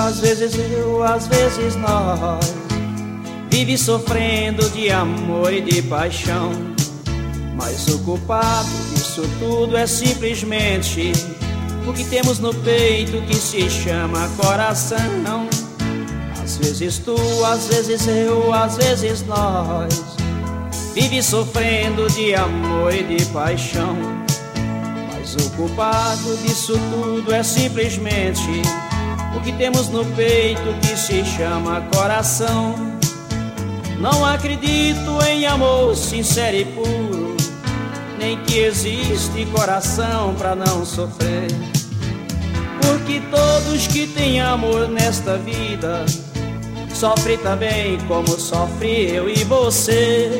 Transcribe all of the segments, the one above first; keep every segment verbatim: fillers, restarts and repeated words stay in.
às vezes eu, às vezes nós, vive sofrendo de amor e de paixão. Mas o culpado disso tudo é simplesmente o que temos no peito que se chama coração. Às vezes tu, às vezes eu, às vezes nós, vive sofrendo de amor e de paixão. Mas o culpado disso tudo é simplesmente o que temos no peito que se chama coração. Não acredito em amor sincero e puro, nem que existe coração pra não sofrer. Porque todos que têm amor nesta vida sofrem também como sofre eu e você.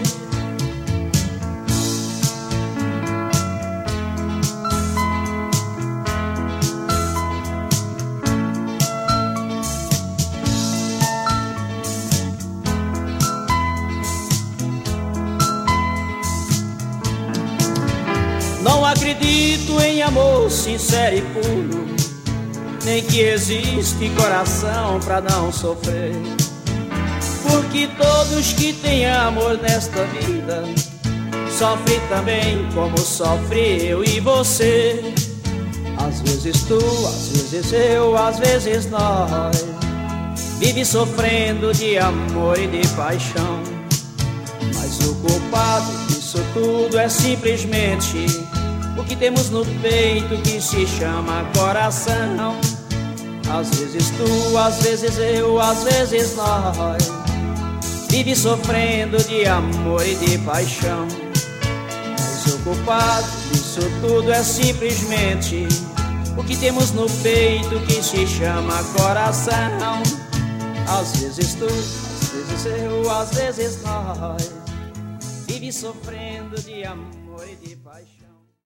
Não acredito em amor sincero e puro, nem que existe coração pra não sofrer. Porque todos que têm amor nesta vida sofrem também como sofre eu e você. Às vezes tu, às vezes eu, às vezes nós, vive sofrendo de amor e de paixão. Mas o culpado disso tudo é simplesmente o que temos no peito que se chama coração. Às vezes tu, às vezes eu, às vezes nós, vive sofrendo de amor e de paixão. Mas o culpado disso tudo é simplesmente o que temos no peito que se chama coração. Às vezes tu, às vezes eu, às vezes nós, vive sofrendo de amor e de paixão.